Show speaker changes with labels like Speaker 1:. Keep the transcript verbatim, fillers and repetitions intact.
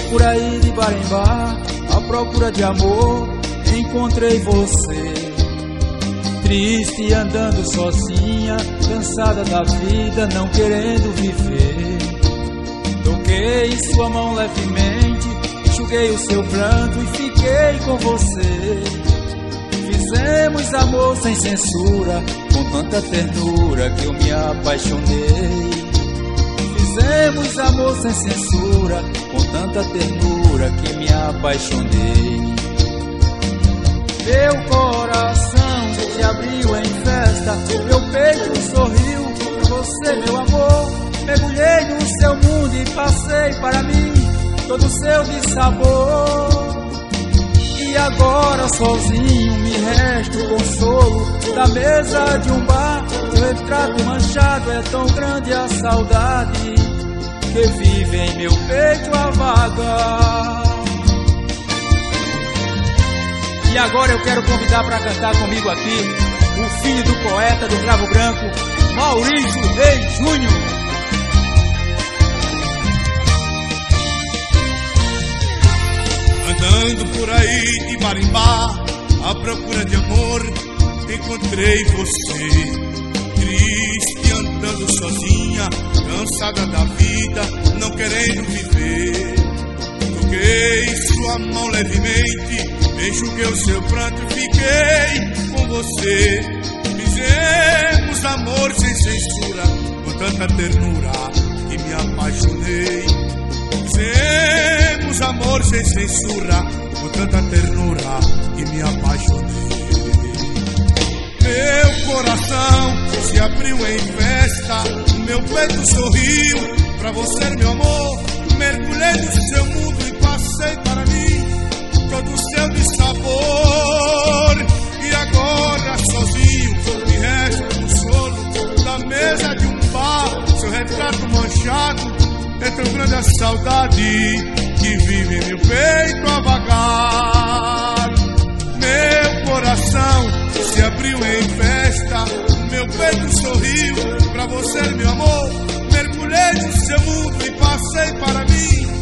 Speaker 1: por aí de bar em bar, à procura de amor, encontrei você. Triste andando sozinha, cansada da vida, não querendo viver. Toquei sua mão levemente, enxuguei o seu pranto e fiquei com você. Fizemos amor sem censura, com tanta ternura que eu me apaixonei. Fizemos amor sem censura, com tanta ternura que me apaixonei. Meu coração se abriu em festa, meu peito sorriu por você, meu amor. Mergulhei no seu mundo e passei para mim todo o seu dissabor. E agora sozinho me resta o consolo da mesa de um bar. Seu retrato manchado, é tão grande a saudade que vive em meu peito a vagar. E agora eu quero convidar para cantar comigo aqui o filho do poeta do Cravo Branco, Maurício Reis Júnior.
Speaker 2: Andando por aí de bar em bar, à procura de amor, encontrei você. Triste andando sozinha, cansada da vida, não querendo viver. Toquei sua mão levemente, enxuguei o seu pranto e fiquei com você. Fizemos amor sem censura, com tanta ternura que me apaixonei. Fizemos amor sem censura, com tanta ternura que me apaixonei. Meu coração se abriu em festa, meu peito sorriu pra você, meu amor. Mergulhei no seu mundo e passei para mim todo o seu dissabor. E agora sozinho me resta o consolo da mesa de um bar. Seu retrato manchado, é tão grande a saudade que vive em meu peito a vagar. Meu coração se abriu em festa, meu peito sorriu pra você, meu amor. Mergulhei no seu mundo e passei para mim